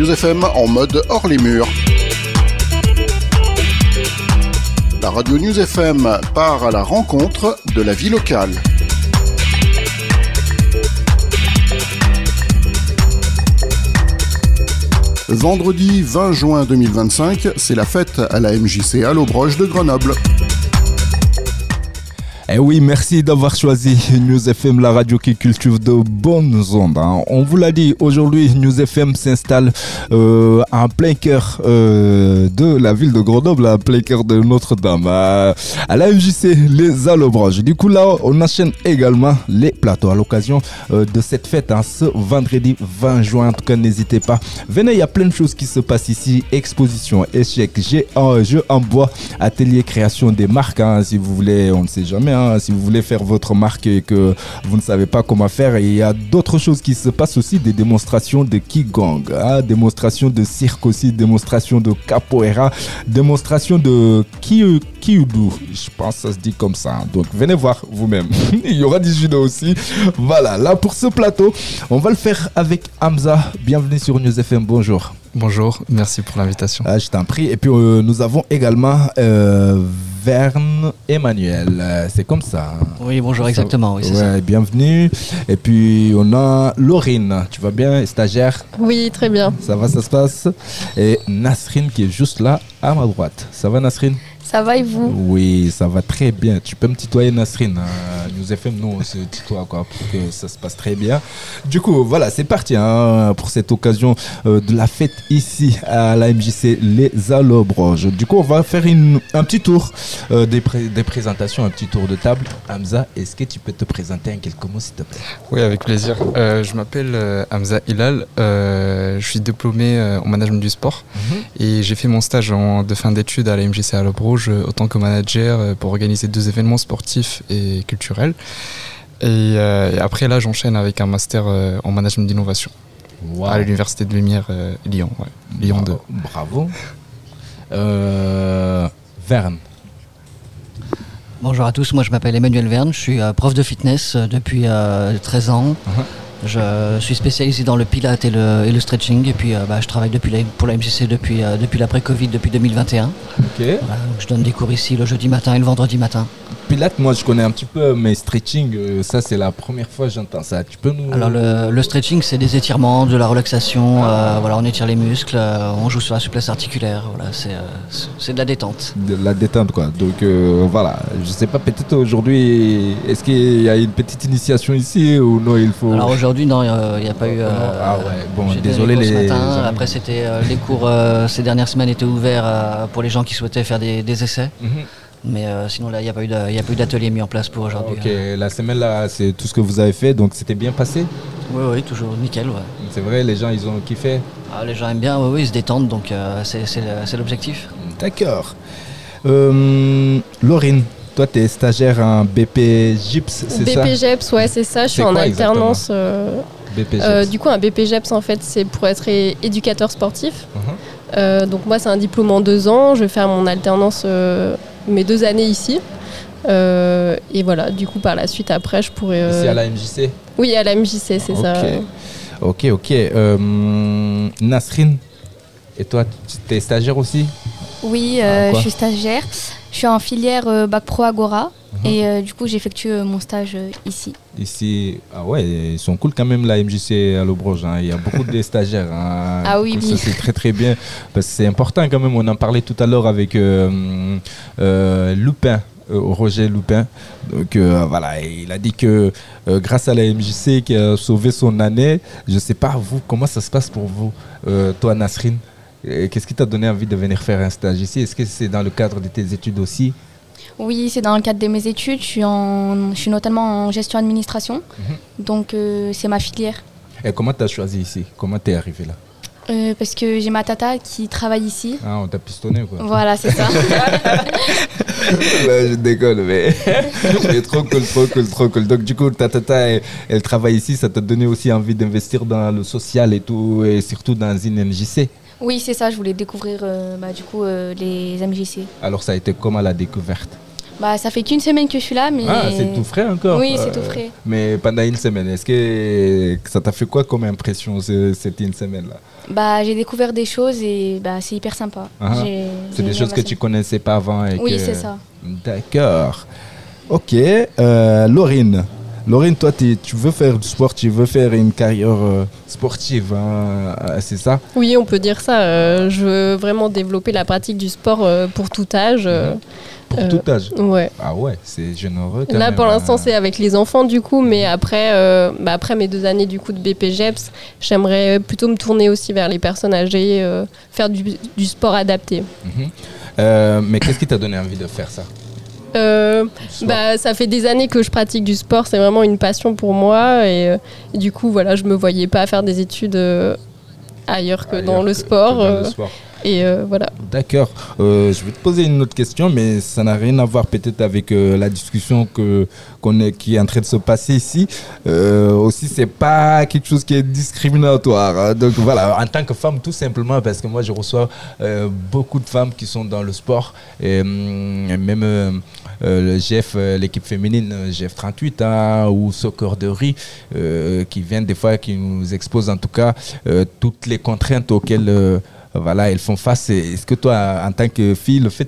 News FM en mode hors les murs. La radio News FM part à la rencontre de la vie locale. Vendredi 20 juin 2025, c'est la fête à la MJC Allobroge de Grenoble. Eh oui, merci d'avoir choisi News FM, la radio qui cultive de bonnes ondes. On vous l'a dit, aujourd'hui, News FM s'installe en plein cœur de la ville de Grenoble, en plein cœur de Notre-Dame, à la MJC Les Allobroges. Du coup, là, on enchaîne également les plateaux à l'occasion de cette fête, ce vendredi 20 juin. En tout cas, n'hésitez pas. Venez, il y a plein de choses qui se passent ici. Exposition, échecs, jeux en bois, atelier création des marques. Si vous voulez, on ne sait jamais. Si vous voulez faire votre marque et que vous ne savez pas comment faire, il y a d'autres choses qui se passent aussi, des démonstrations de Qigong, démonstrations de cirque aussi, démonstrations de capoeira, démonstrations de Kyudo, je pense que ça se dit comme ça, donc venez voir vous-même. Il y aura du judo aussi. Voilà, là pour ce plateau, on va le faire avec Hamza. Bienvenue sur News FM, bonjour. Bonjour, merci pour l'invitation. Je t'en prie. Et puis nous avons également Verne Emmanuel. C'est comme ça. Oui, bonjour, exactement. Oui, c'est ça. Bienvenue. Et puis on a Laurine. Tu vas bien, stagiaire? Oui, très bien. Ça va, ça se passe? Et Nasrine qui est juste là à ma droite. Ça va, Nasrine? Ça va et vous? Oui, ça va très bien. Tu peux me tutoyer, Nasrine. News FM, nous, on se tutoie pour que ça se passe très bien. Du coup, voilà, c'est parti pour cette occasion de la fête ici à la MJC Les Allobroges. Du coup, on va faire un petit tour des présentations, un petit tour de table. Hamza, est-ce que tu peux te présenter en quelques mots, s'il te plaît? Oui, avec plaisir. Je m'appelle Hamza Hilal. Je suis diplômé en management du sport et j'ai fait mon stage de fin d'études à la MJC Allobroges autant que manager pour organiser 2 événements sportifs et culturels. Et après, là, j'enchaîne avec un master en management d'innovation à l'Université de Lumière Lyon. Lyon 2. Bravo. Verne. Bonjour à tous, moi je m'appelle Emmanuel Verne, je suis prof de fitness depuis 13 ans. Je suis spécialisé dans le pilates et le stretching et puis je travaille pour la MJC depuis l'après-Covid, depuis 2021. Okay. Voilà, donc je donne des cours ici le jeudi matin et le vendredi matin. Pilates, moi je connais un petit peu, mais stretching, ça c'est la première fois que j'entends ça. Tu peux nous... Alors le stretching, c'est des étirements, de la relaxation, on étire les muscles, on joue sur la souplesse articulaire, voilà, c'est de la détente. De la détente quoi, donc voilà, je sais pas, peut-être aujourd'hui, est-ce qu'il y a une petite initiation ici ou non il faut... Alors aujourd'hui non, il n'y a pas eu... désolé les matin. Après c'était les cours ces dernières semaines étaient ouverts pour les gens qui souhaitaient faire des essais. Mais sinon là il n'y a pas eu d'atelier mis en place pour aujourd'hui. Ok, la semaine là c'est tout ce que vous avez fait, donc c'était bien passé? Oui, toujours nickel. Ouais. C'est vrai, les gens ils ont kiffé? Les gens aiment bien, oui, ils se détendent, donc c'est l'objectif. D'accord. Laurine, toi tu es stagiaire en BP GIPS, c'est ça? BP GEPS, ouais c'est ça, je suis en alternance. Du coup un BP GEPS en fait c'est pour être éducateur sportif. Donc moi c'est un diplôme en 2 ans, je vais faire mon alternance mes 2 années ici. Et voilà, du coup par la suite après je pourrais... Ici à la MJC? Oui, à la MJC, c'est ça. Ok. Nasrine, et toi tu es stagiaire aussi? Oui, je suis stagiaire. Je suis en filière Bac Pro Agora. Et du coup j'effectue mon stage ici. Ici, ils sont cool quand même la MJC Allobroges, il y a beaucoup de stagiaires. Ah oui. Ça c'est très très bien, parce que c'est important quand même, on en parlait tout à l'heure avec Lupin. Roger Lupin, donc voilà, il a dit que grâce à la MJC qui a sauvé son année, je sais pas vous, comment ça se passe pour vous, toi Nasrine, qu'est-ce qui t'a donné envie de venir faire un stage ici? Est-ce que c'est dans le cadre de tes études aussi? Oui, c'est dans le cadre de mes études, je suis notamment en gestion administration, donc c'est ma filière. Et comment tu as choisi ici? Comment tu es arrivé là? Parce que j'ai ma tata qui travaille ici. Ah, on t'a pistonné quoi. Voilà, c'est ça. Je déconne, mais c'est trop cool. Donc du coup, ta tata, elle travaille ici, ça t'a donné aussi envie d'investir dans le social et tout, et surtout dans une MJC. Oui, c'est ça, je voulais découvrir les MJC. Alors ça a été comment la découverte? Bah, ça fait qu'une semaine que je suis là, mais... Ah, c'est tout frais encore. Oui, c'est tout frais. Mais pendant une semaine, est-ce que ça t'a fait quoi comme impression, cette une semaine-là? Bah, j'ai découvert des choses et bah, c'est hyper sympa. C'est des choses que tu connaissais pas avant Oui, c'est ça. D'accord. Ok. Laurine, toi, tu veux faire du sport, tu veux faire une carrière sportive, hein, c'est ça? Oui, on peut dire ça. Je veux vraiment développer la pratique du sport pour tout âge. Pour tout âge? Ouais. Ah ouais, c'est généreux quand Là, même. pour l'instant, c'est avec les enfants, du coup. Mais après, après mes 2 années du coup, de BPGEPS, j'aimerais plutôt me tourner aussi vers les personnes âgées, faire du sport adapté. Mais qu'est-ce qui t'a donné envie de faire ça? Ça fait des années que je pratique du sport, c'est vraiment une passion pour moi et du coup voilà, je me voyais pas faire des études ailleurs que dans le sport. Et voilà. D'accord. Je vais te poser une autre question, mais ça n'a rien à voir peut-être avec la discussion qui est en train de se passer ici. Aussi, c'est pas quelque chose qui est discriminatoire. Hein. Donc voilà, en tant que femme, tout simplement, parce que moi, je reçois beaucoup de femmes qui sont dans le sport, et même le GF, l'équipe féminine GF38 hein, ou Soccer de Riz, qui viennent des fois, qui nous exposent en tout cas toutes les contraintes auxquelles voilà, elles font face. Est-ce que toi, en tant que fille, le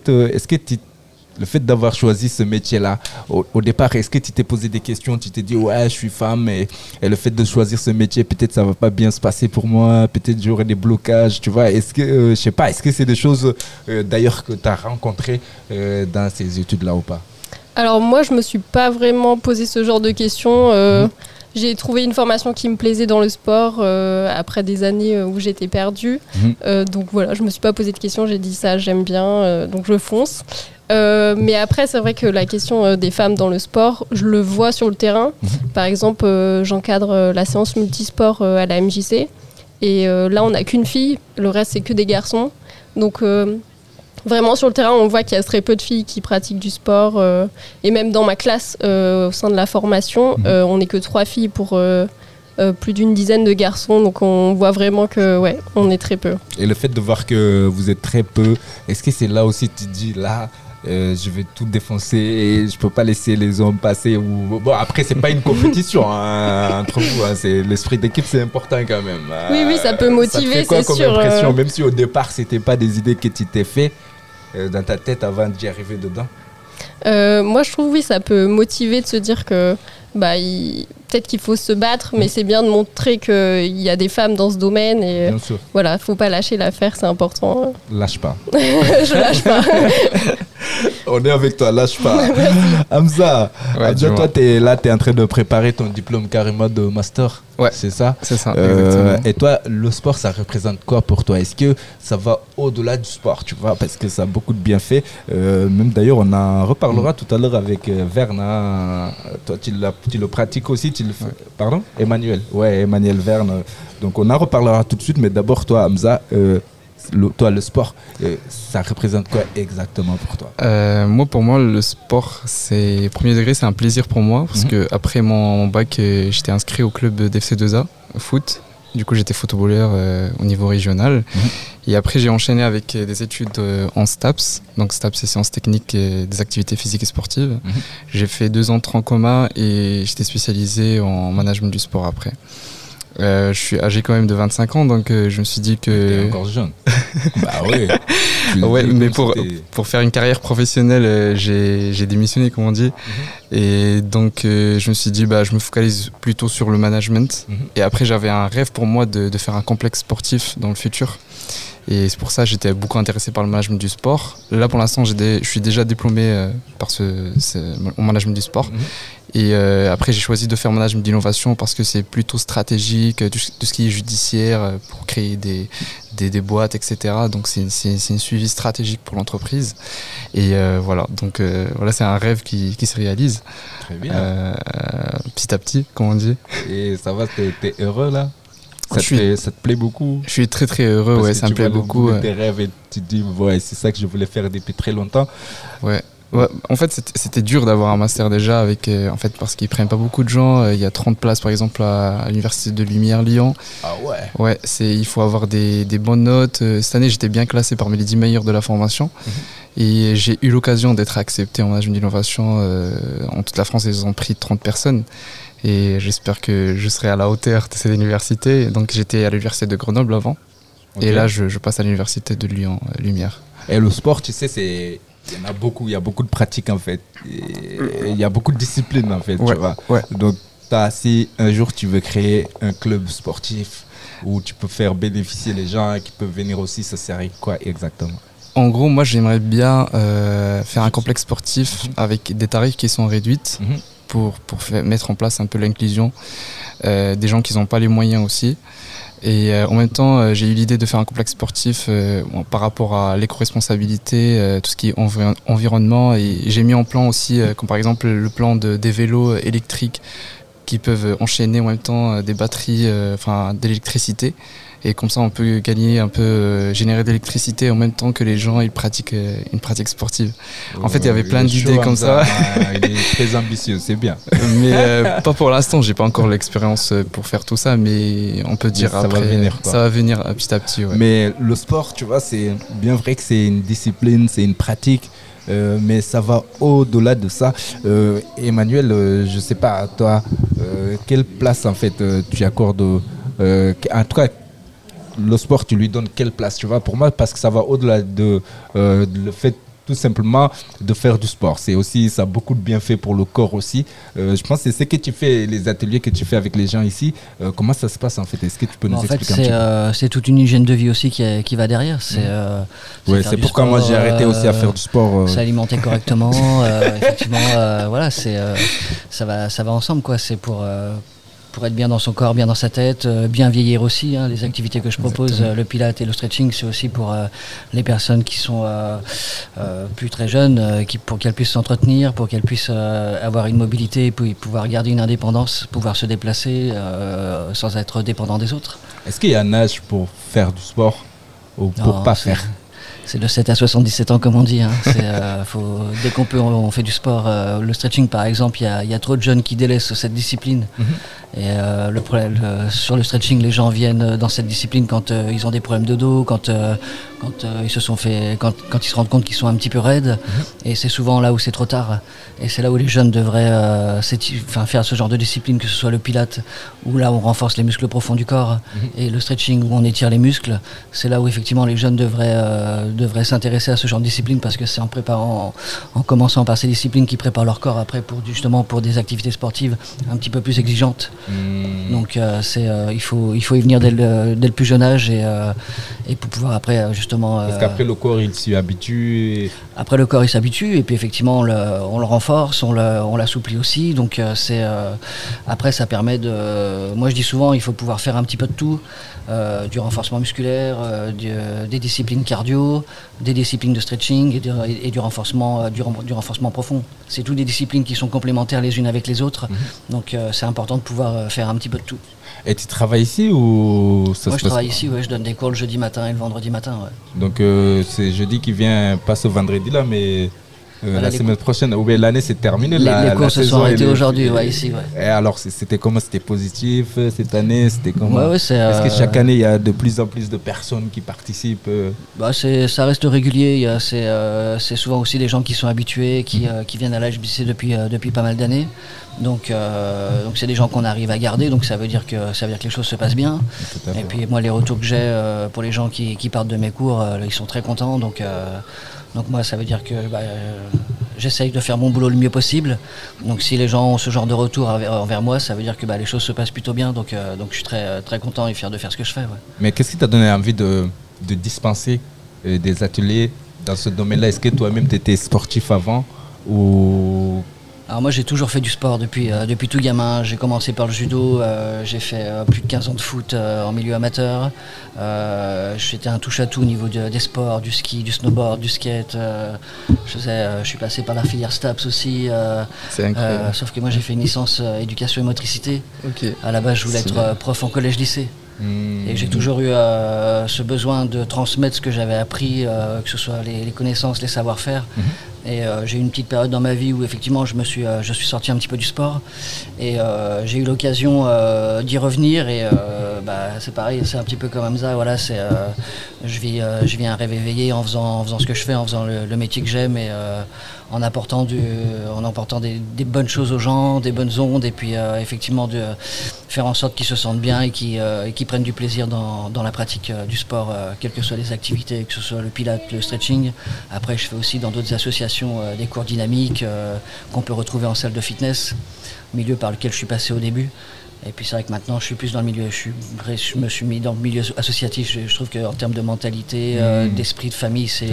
fait d'avoir choisi ce métier-là, au départ, est-ce que tu t'es posé des questions, tu t'es dit, ouais, je suis femme, et le fait de choisir ce métier, peut-être ça va pas bien se passer pour moi, peut-être j'aurai des blocages, tu vois. Est-ce que, je sais pas, est-ce que c'est des choses d'ailleurs que tu as rencontrées dans ces études-là ou pas? Alors moi, je me suis pas vraiment posé ce genre de questions. J'ai trouvé une formation qui me plaisait dans le sport après des années où j'étais perdue. Donc voilà, je me suis pas posé de questions, j'ai dit ça, j'aime bien, donc je fonce. Mais après, c'est vrai que la question des femmes dans le sport, je le vois sur le terrain. Par exemple, j'encadre la séance multisport à la MJC. Et là, on n'a qu'une fille, le reste, c'est que des garçons. Donc vraiment, sur le terrain, on voit qu'il y a très peu de filles qui pratiquent du sport. Et même dans ma classe, au sein de la formation, on n'est que 3 filles pour plus d'une dizaine de garçons. Donc on voit vraiment que, ouais, on est très peu. Et le fait de voir que vous êtes très peu, est-ce que c'est là aussi tu te dis, là, je vais tout défoncer et je peux pas laisser les hommes passer ou... Bon, après, c'est pas une compétition hein, entre vous. Hein, c'est... L'esprit d'équipe, c'est important quand même. Oui, ça peut motiver, ça te fait quoi c'est comme sûr. Impression, même si au départ, c'était pas des idées que tu t'es fait dans ta tête avant d'y arriver dedans? Moi, je trouve, oui, ça peut motiver de se dire que peut-être qu'il faut se battre, mais c'est bien de montrer qu'il y a des femmes dans ce domaine. Et voilà, il ne faut pas lâcher l'affaire, c'est important. Lâche pas. Je lâche pas. On est avec toi, lâche pas. Hamza, toi, tu es en train de préparer ton diplôme carrément de master. Ouais, c'est ça? C'est ça, et toi, le sport, ça représente quoi pour toi? Est-ce que ça va au-delà du sport, tu vois? Parce que ça a beaucoup de bienfaits. Même d'ailleurs, on en reparlera tout à l'heure avec Verne. Hein. Toi, tu le pratiques aussi, tu le fais. Pardon? Emmanuel. Ouais, Emmanuel Verne. Donc, on en reparlera tout de suite. Mais d'abord, toi, Hamza, toi, le sport, ça représente quoi exactement pour toi? Moi, pour moi, le sport, c'est premier degré, c'est un plaisir pour moi parce que après mon bac, j'étais inscrit au club d'FC2A foot. Du coup, j'étais footballeur au niveau régional. Et après, j'ai enchaîné avec des études en STAPS. Donc, STAPS, c'est sciences techniques et des activités physiques et sportives. J'ai fait 2 ans de tronc commun et j'étais spécialisé en management du sport après. Je suis âgé quand même de 25 ans, donc je me suis dit que... T'es encore jeune. Bah oui. Ouais, mais pour faire une carrière professionnelle, j'ai démissionné, comme on dit. Et donc, je me suis dit, je me focalise plutôt sur le management. Et après, j'avais un rêve pour moi de faire un complexe sportif dans le futur. Et c'est pour ça que j'étais beaucoup intéressé par le management du sport. Là, pour l'instant, je suis déjà diplômé par au management du sport. Et après, j'ai choisi de faire management d'innovation parce que c'est plutôt stratégique, tout ce qui est judiciaire pour créer des boîtes, etc. Donc, c'est une suivi stratégique pour l'entreprise. Et voilà, donc voilà, c'est un rêve qui se réalise. Très bien. Petit à petit, comme on dit. Et ça va, t'es heureux là? Ça te plaît beaucoup? Je suis très très heureux, parce ouais, que ça me plaît beaucoup. Tes rêves et tu te dis, ouais, c'est ça que je voulais faire depuis très longtemps. Ouais. En fait, c'était dur d'avoir un master déjà parce qu'ils prennent pas beaucoup de gens. Il y a 30 places par exemple à l'université de Lumière Lyon. Ah ouais. Ouais, il faut avoir des bonnes notes. Cette année, j'étais bien classé parmi les 10 meilleurs de la formation. Et j'ai eu l'occasion d'être accepté en management d'innovation en toute la France. Ils ont pris 30 personnes. Et j'espère que je serai à la hauteur de cette université. Donc j'étais à l'université de Grenoble avant. Okay. Et là, je passe à l'université de Lyon, Lumière. Et le sport, tu sais, il y en a beaucoup. Il y a beaucoup de pratiques, en fait. Il y a beaucoup de disciplines, en fait. Ouais, tu vois. Ouais. Donc, si un jour tu veux créer un club sportif où tu peux faire bénéficier les gens qui peuvent venir aussi, ça serait quoi exactement? En gros, moi, j'aimerais bien faire un complexe sportif avec des tarifs qui sont réduits pour mettre en place un peu l'inclusion des gens qui n'ont pas les moyens aussi. Et en même temps, j'ai eu l'idée de faire un complexe sportif par rapport à l'éco-responsabilité, tout ce qui est environnement. Et j'ai mis en plan aussi, comme par exemple le plan des vélos électriques qui peuvent enchaîner en même temps des batteries, d'électricité. Et comme ça, on peut gagner un peu, générer de l'électricité en même temps que les gens ils pratiquent une pratique sportive. En fait, il y avait plein d'idées comme ça. Il est très ambitieux, c'est bien. Mais pas pour l'instant, j'ai pas encore l'expérience pour faire tout ça, mais on peut dire après. Ça va venir petit à petit. Ouais. Mais le sport, tu vois, c'est bien vrai que c'est une discipline, c'est une pratique. Mais ça va au-delà de ça. Emmanuel, je sais pas, toi, quelle place en fait tu accordes en tout cas, le sport, tu lui donnes quelle place, tu vois? Pour moi, parce que ça va au-delà de le fait tout simplement de faire du sport. C'est aussi, ça a beaucoup de bienfaits pour le corps aussi. Je pense que c'est ce que tu fais, les ateliers que tu fais avec les gens ici. Comment ça se passe en fait? Est-ce que tu peux nous expliquer un petit peu? C'est toute une hygiène de vie aussi qui va derrière. C'est pourquoi moi j'ai arrêté aussi à faire du sport. S'alimenter correctement, effectivement, voilà, ça va ensemble, quoi. C'est pour être bien dans son corps, bien dans sa tête, bien vieillir aussi. Les activités que je propose, le pilate et le stretching, c'est aussi pour les personnes qui sont plus très jeunes, pour qu'elles puissent s'entretenir, pour qu'elles puissent avoir une mobilité, puis pouvoir garder une indépendance, pouvoir se déplacer sans être dépendant des autres. Est-ce qu'il y a un âge pour faire du sport ou pour pas faire? C'est de 7 à 77 ans, comme on dit. Dès qu'on peut, on fait du sport. Le stretching, par exemple, il y a trop de jeunes qui délaissent cette discipline. Et le problème, sur le stretching, les gens viennent dans cette discipline quand ils ont des problèmes de dos, quand ils se rendent compte qu'ils sont un petit peu raides. Et c'est souvent là où c'est trop tard. Et c'est là où les jeunes devraient faire ce genre de discipline, que ce soit le pilate, où là on renforce les muscles profonds du corps, et le stretching, où on étire les muscles. C'est là où effectivement les jeunes devraient s'intéresser à ce genre de discipline, parce que c'est en commençant par ces disciplines qui préparent leur corps après pour des activités sportives un petit peu plus exigeantes. Donc il faut y venir dès le plus jeune âge, et pour pouvoir après justement... Parce qu'après le corps il s'y habitue. Après le corps il s'habitue, et puis effectivement on le renforce, on l'assouplit aussi. Donc après ça permet de... Moi je dis souvent, il faut pouvoir faire un petit peu de tout. Du renforcement musculaire, des disciplines cardio, des disciplines de stretching et du renforcement profond. C'est toutes des disciplines qui sont complémentaires les unes avec les autres. Donc c'est important de pouvoir faire un petit peu de tout. Et tu travailles ici ou Moi je travaille ici, je donne des cours le jeudi matin et le vendredi matin. Ouais. Donc c'est jeudi qui vient, pas ce vendredi là, mais... la semaine prochaine, ou bien l'année c'est terminé. Les cours se sont arrêtés aujourd'hui, ici. Ouais. Et alors, c'était comment? C'était positif cette année? C'était comment? Est-ce que chaque année il y a de plus en plus de personnes qui participent? Ça reste régulier. C'est souvent aussi des gens qui sont habitués, qui viennent à l'HBC depuis pas mal d'années. Donc c'est des gens qu'on arrive à garder, donc ça veut dire que les choses se passent bien. Et puis moi, les retours que j'ai pour les gens qui partent de mes cours, ils sont très contents. Donc moi, ça veut dire que j'essaye de faire mon boulot le mieux possible. Donc si les gens ont ce genre de retour envers moi, ça veut dire que les choses se passent plutôt bien. Donc je suis très, très content et fier de faire ce que je fais. Ouais. Mais qu'est-ce qui t'a donné envie de dispenser des ateliers dans ce domaine-là? Est-ce que toi-même tu étais sportif avant ou... Alors moi j'ai toujours fait du sport depuis tout gamin. J'ai commencé par le judo, j'ai fait plus de 15 ans de foot en milieu amateur. J'étais un touche-à-tout au niveau des sports, du ski, du snowboard, du skate. Je suis passé par la filière STAPS aussi. C'est incroyable. Sauf que moi j'ai fait une licence éducation et motricité. Okay. À la base je voulais être prof en collège-lycée. Et j'ai toujours eu ce besoin de transmettre ce que j'avais appris, que ce soit les connaissances, les savoir-faire. Et j'ai eu une petite période dans ma vie où effectivement je suis sorti un petit peu du sport et j'ai eu l'occasion d'y revenir et c'est pareil, c'est un petit peu comme Hamza, voilà, je vis un rêve éveillé en faisant ce que je fais, en faisant le métier que j'aime et en apportant des bonnes choses aux gens, des bonnes ondes et puis effectivement de faire en sorte qu'ils se sentent bien et qu'ils prennent du plaisir dans la pratique du sport, quelles que soient les activités, que ce soit le pilates, le stretching. Après, je fais aussi dans d'autres associations des cours dynamiques qu'on peut retrouver en salle de fitness, milieu par lequel je suis passé au début. Et puis c'est vrai que maintenant je suis plus dans le milieu, je me suis mis dans le milieu associatif. Je trouve qu'en termes de mentalité, d'esprit de famille, ça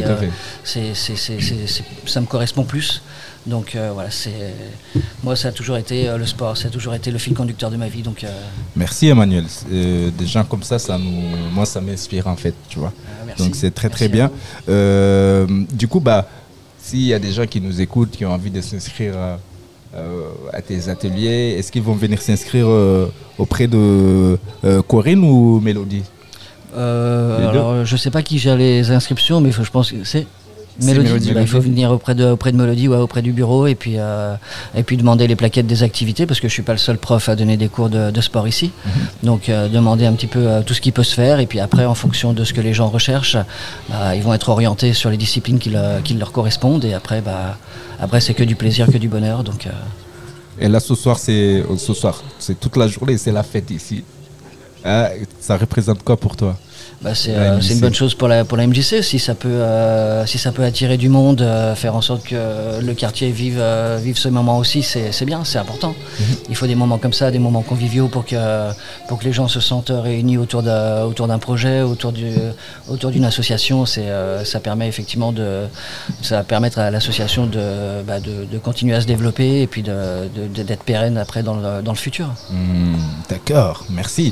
me correspond plus. Donc voilà, moi ça a toujours été le sport, ça a toujours été le fil conducteur de ma vie. Donc, Merci Emmanuel, des gens comme ça, moi ça m'inspire en fait, tu vois. Donc c'est très bien. Du coup, s'il y a des gens qui nous écoutent, qui ont envie de s'inscrire à tes ateliers, est-ce qu'ils vont venir s'inscrire auprès de Corinne ou Mélodie? Alors je sais pas qui gère les inscriptions, mais je pense que c'est Mélodie. Il faut venir auprès de Mélodie, auprès du bureau et puis demander les plaquettes des activités parce que je suis pas le seul prof à donner des cours de sport ici. Donc demander un petit peu tout ce qui peut se faire et puis après en fonction de ce que les gens recherchent, ils vont être orientés sur les disciplines qui leur correspondent et après c'est que du plaisir, que du bonheur. Donc, Et là ce soir c'est toute la journée, c'est la fête ici. Ça représente quoi pour toi? C'est une bonne chose pour la MJC si ça peut attirer du monde, faire en sorte que le quartier vive ce moment aussi, c'est bien, c'est important. Il faut des moments comme ça, des moments conviviaux pour que les gens se sentent réunis autour d'un projet, autour d'une association. Ça permet effectivement ça va permettre à l'association de continuer à se développer et puis d'être pérenne après dans le futur. D'accord, merci.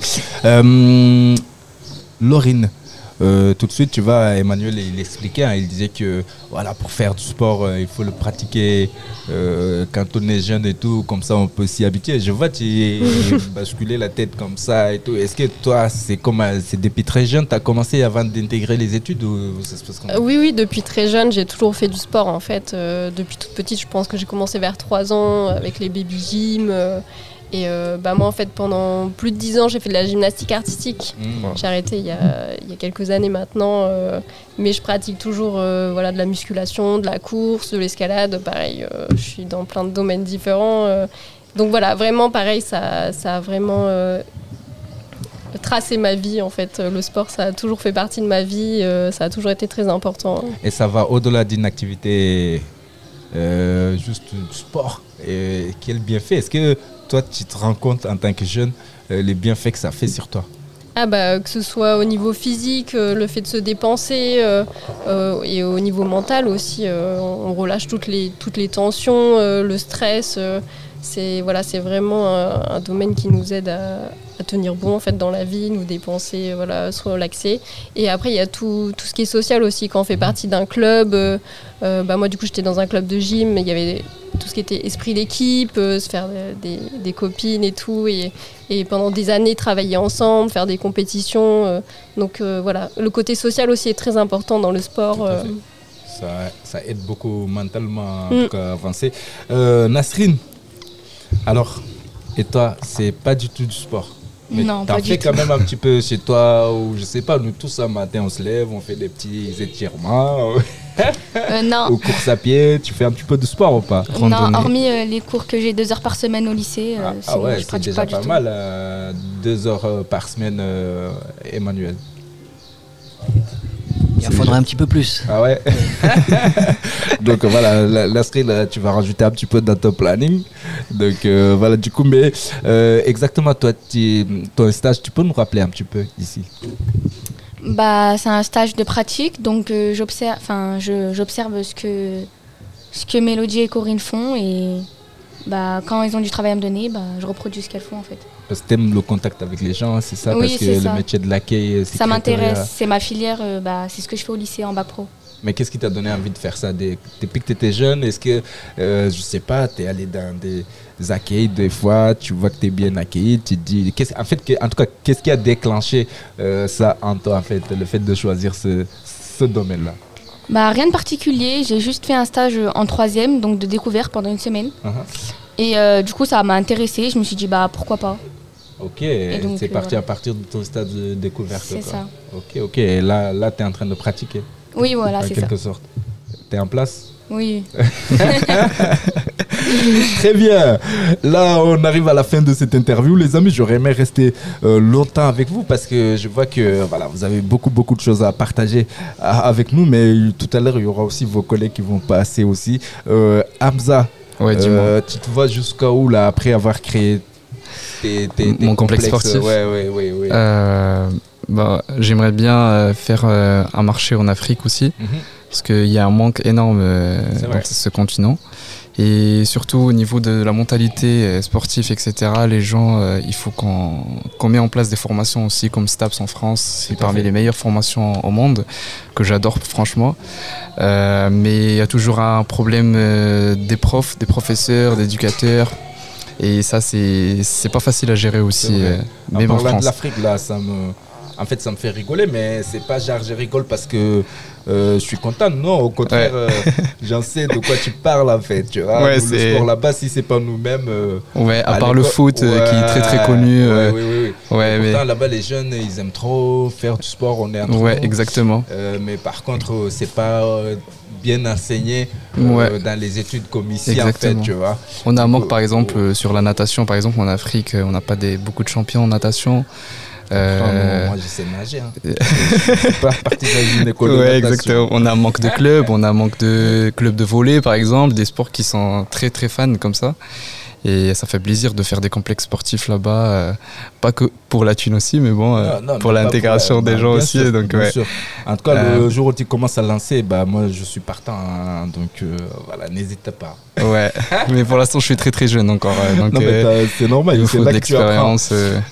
Laurine, tout de suite, tu vois, Emmanuel, il expliquait, il disait que voilà, pour faire du sport, il faut le pratiquer quand on est jeune et tout, comme ça on peut s'y habituer. Je vois, tu basculer la tête comme ça et tout. Est-ce que toi, c'est depuis très jeune, tu as commencé avant d'intégrer les études ou ça se passe comment? Oui, depuis très jeune, j'ai toujours fait du sport en fait. Depuis toute petite, je pense que j'ai commencé vers 3 ans avec les baby gym. Et moi en fait pendant plus de 10 ans j'ai fait de la gymnastique artistique. J'ai arrêté il y a quelques années maintenant, mais je pratique toujours de la musculation, de la course, de l'escalade, pareil, je suis dans plein de domaines différents. Donc voilà, vraiment pareil, ça a vraiment tracé ma vie en fait. Le sport ça a toujours fait partie de ma vie, ça a toujours été très important. Et ça va au-delà d'une activité juste du sport. Et quel bienfait? Est-ce que toi, tu te rends compte en tant que jeune les bienfaits que ça fait sur toi? Que ce soit au niveau physique, le fait de se dépenser et au niveau mental aussi, on relâche toutes les tensions, le stress. C'est vraiment un domaine qui nous aide à tenir bon en fait dans la vie, nous dépenser, se relaxer. Et après il y a tout ce qui est social aussi quand on fait partie d'un club. Moi du coup j'étais dans un club de gym, il y avait tout ce qui était esprit d'équipe, se faire des copines et tout, et pendant des années travailler ensemble, faire des compétitions. Le côté social aussi est très important dans le sport. Ça aide beaucoup mentalement en tout cas, à avancer. Nasrine, alors, et toi, c'est pas du tout du sport? Mais non, t'en fais quand même un petit peu chez toi, ou je sais pas, nous tous un matin on se lève, on fait des petits étirements. Non. Ou course à pied, tu fais un petit peu de sport ou pas? Non, hormis les cours que j'ai 2 heures par semaine au lycée. C'est déjà pas mal, 2 heures par semaine, Emmanuel. Il en faudrait un petit peu plus. Ah ouais. Donc voilà, là, tu vas rajouter un petit peu dans ton planning. Donc voilà, du coup, mais exactement, toi, ton stage, tu peux nous rappeler un petit peu ici? C'est un stage de pratique, donc j'observe ce que Mélodie et Corinne font et quand elles ont du travail à me donner, je reproduis ce qu'elles font en fait. Parce que t'aimes le contact avec les gens, c'est ça? Oui, parce que le métier de l'accueil, ça m'intéresse, c'est ma filière, c'est ce que je fais au lycée en bac pro. Mais qu'est-ce qui t'a donné envie de faire ça depuis que tu étais jeune? Est-ce que, je sais pas, tu es allé dans des accueils des fois, tu vois que tu es bien accueilli, tu te dis... qu'est-ce qui a déclenché ça en toi, en fait, le fait de choisir ce domaine-là? Rien de particulier, j'ai juste fait un stage en 3e, donc de découverte pendant une semaine. Et du coup, ça m'a intéressée, je me suis dit pourquoi pas. Ok, donc, c'est parti à partir de ton stage de découverte. C'est ça. Ok, et là tu es en train de pratiquer. Oui, voilà, c'est ça. En quelque sorte. Tu es en place? Oui. Très bien. Là, on arrive à la fin de cette interview. Les amis, j'aurais aimé rester longtemps avec vous parce que je vois que vous avez beaucoup de choses à partager avec nous. Mais tout à l'heure, il y aura aussi vos collègues qui vont passer aussi. Hamza, ouais, dis-moi. Tu te vois jusqu'à où là, après avoir créé mon complexe sportif? Ouais. J'aimerais bien faire un marché en Afrique aussi. Parce qu'il y a un manque énorme dans ce continent. Et surtout au niveau de la mentalité sportive, etc., les gens, il faut qu'on mette en place des formations aussi comme STAPS en France. C'est parmi les meilleures formations au monde, que j'adore franchement. Mais il y a toujours un problème des profs, des professeurs, d'éducateurs. Et ça, c'est pas facile à gérer aussi, même en France. De l'Afrique, là, ça me fait rigoler, mais c'est pas genre je rigole parce que je suis content. Non, au contraire, j'en sais de quoi tu parles en fait. Tu vois, le sport là-bas, si c'est pas nous-mêmes. À part le foot qui est très très connu. Pourtant, là-bas, les jeunes, ils aiment trop faire du sport. On est entre nous. Exactement. Mais par contre, c'est pas bien enseigné dans les études comme ici en fait, tu vois. On a un manque par exemple sur la natation. Par exemple, en Afrique, on n'a pas beaucoup de champions en natation. Moi, je sais nager. C'est pas partie d'une école de natation. Exactement. On a un manque de clubs, on a un manque de clubs de volley, par exemple, des sports qui sont très très fans comme ça. Et ça fait plaisir de faire des complexes sportifs là-bas, pas que pour la thune aussi, mais pour l'intégration des gens aussi. Sûr, donc, sûr. En tout cas, le jour où tu commences à lancer, moi je suis partant. Hein, donc n'hésite pas. Ouais, mais pour l'instant je suis très très jeune encore. Donc, non, mais c'est normal, il me faut de l'expérience.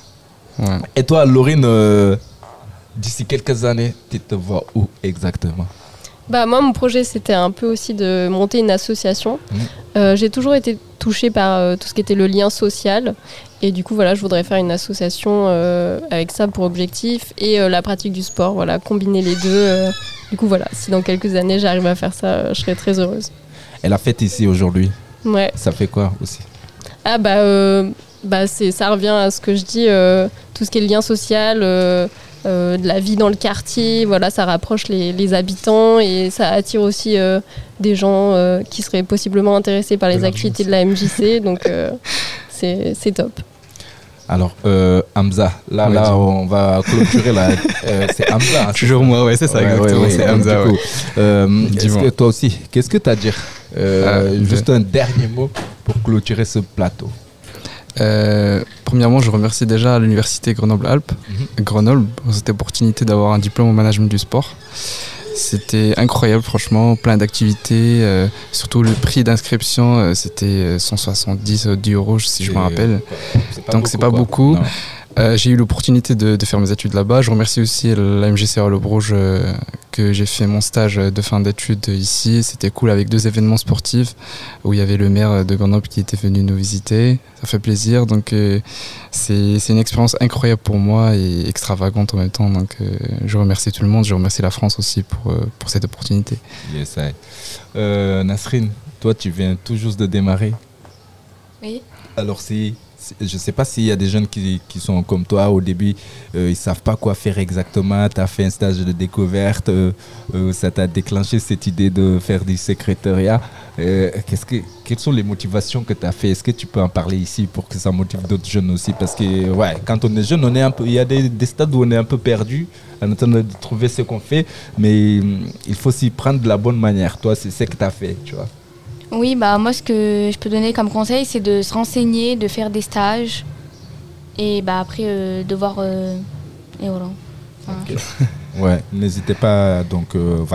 Et toi, Laurine, d'ici quelques années, tu te vois où exactement? Moi, mon projet, c'était un peu aussi de monter une association. J'ai toujours été touchée par tout ce qui était le lien social. Et du coup, je voudrais faire une association avec ça pour objectif et la pratique du sport. Combiner les deux. Du coup, si dans quelques années, j'arrive à faire ça, je serais très heureuse. Et la fête ici aujourd'hui, ça fait quoi aussi? Ça revient à ce que je dis, tout ce qui est le lien social, de la vie dans le quartier, ça rapproche les habitants et ça attire aussi des gens qui seraient possiblement intéressés par les activités de la MJC, donc c'est top. Alors, Hamza, là on va clôturer là. C'est Hamza. Hein, toujours moi, c'est ça, exactement. C'est Hamza. Est-ce que toi aussi, qu'est-ce que tu as à dire juste un dernier mot pour clôturer ce plateau. Premièrement, je remercie déjà l'université Grenoble-Alpes, Grenoble, pour cette opportunité d'avoir un diplôme au management du sport. C'était incroyable, franchement, plein d'activités. Surtout le prix d'inscription, c'était 170 €, si je me rappelle. Donc c'est pas beaucoup. J'ai eu l'opportunité de faire mes études là-bas. Je remercie aussi la MJC à Allobroge que j'ai fait mon stage de fin d'études ici. C'était cool avec 2 événements sportifs où il y avait le maire de Grenoble qui était venu nous visiter. Ça fait plaisir. Donc c'est une expérience incroyable pour moi et extravagante en même temps. Donc je remercie tout le monde. Je remercie la France aussi pour cette opportunité. Yes, Nasrine, toi tu viens tout juste de démarrer. Oui. Alors je ne sais pas s'il y a des jeunes qui sont comme toi au début, ils ne savent pas quoi faire exactement. Tu as fait un stage de découverte, ça t'a déclenché cette idée de faire du secrétariat. Quelles sont les motivations que tu as fait? Est-ce que tu peux en parler ici pour que ça motive d'autres jeunes aussi? Parce que quand on est jeune, il y a des stades où on est un peu perdu en train de trouver ce qu'on fait, mais il faut s'y prendre de la bonne manière. Toi, c'est ce que tu as fait, tu vois. Oui, moi ce que je peux donner comme conseil, c'est de se renseigner, de faire des stages et après de voir et voilà. Ouais, n'hésitez pas. Donc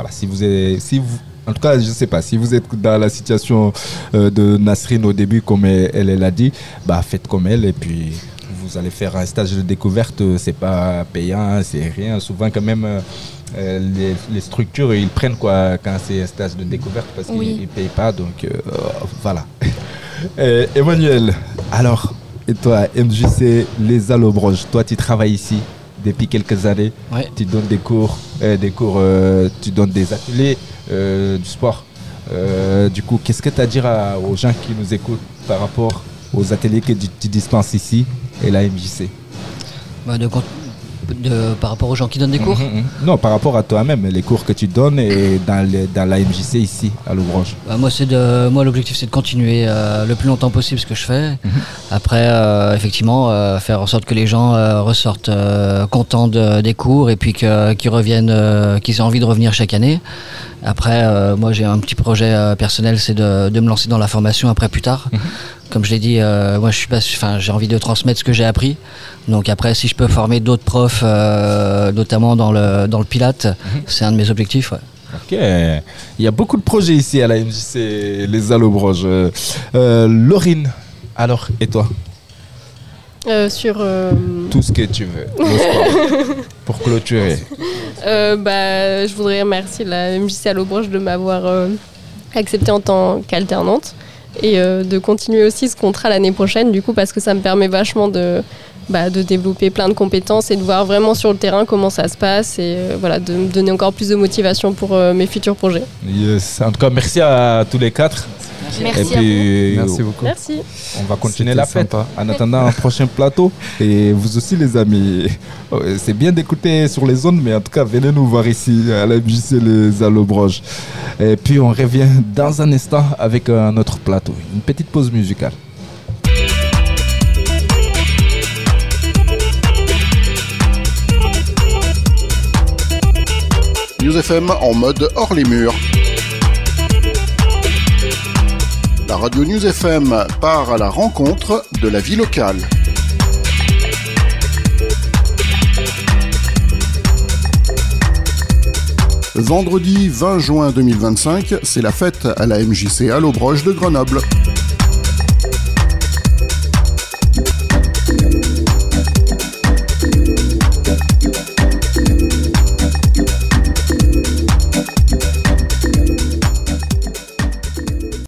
en tout cas, je sais pas si vous êtes dans la situation de Nasrine au début, comme elle l'a dit, faites comme elle et puis vous allez faire un stage de découverte. C'est pas payant, c'est rien. Souvent quand même. Les structures ils prennent quoi quand c'est un stage de découverte parce qu'ils ne payent pas, donc voilà. Emmanuel, alors, et toi, MJC Les Allobroges, toi tu travailles ici depuis quelques années, tu donnes des cours, tu donnes des ateliers, du sport. Du coup, qu'est-ce que tu as à dire aux gens qui nous écoutent par rapport aux ateliers que tu dispenses ici et la MJC? Par rapport aux gens qui donnent des cours? Non, par rapport à toi-même, les cours que tu donnes et dans la MJC ici, à l'Aubroge. Moi, l'objectif, c'est de continuer le plus longtemps possible ce que je fais. Après, effectivement, faire en sorte que les gens ressortent contents des cours et puis qu'ils reviennent, qu'ils aient envie de revenir chaque année. Après, moi, j'ai un petit projet personnel, c'est de me lancer dans la formation après plus tard. Comme je l'ai dit, moi j'ai envie de transmettre ce que j'ai appris. Donc après, si je peux former d'autres profs, notamment dans le Pilate, c'est un de mes objectifs. Ouais. Ok, il y a beaucoup de projets ici à la MJC, les Allobroges. Laurine, alors, et toi? Sur tout ce que tu veux, le sport, pour clôturer. Je voudrais remercier la MJC Allobroge de m'avoir acceptée en tant qu'alternante et de continuer aussi ce contrat l'année prochaine, du coup, parce que ça me permet vachement de développer plein de compétences et de voir vraiment sur le terrain comment ça se passe et de me donner encore plus de motivation pour mes futurs projets. Yes. En tout cas, merci à tous les quatre. Merci. Et puis, merci beaucoup. Merci. On va continuer C'était la fête sympa. en attendant un prochain plateau. Et vous aussi, les amis, c'est bien d'écouter sur les ondes, mais en tout cas, venez nous voir ici à la MJC les Allobroges. Et puis, on revient dans un instant avec un autre plateau. Une petite pause musicale. News FM en mode hors les murs. La radio News FM part à la rencontre de la vie locale. Vendredi 20 juin 2025, c'est la fête à la MJC Allobroge de Grenoble.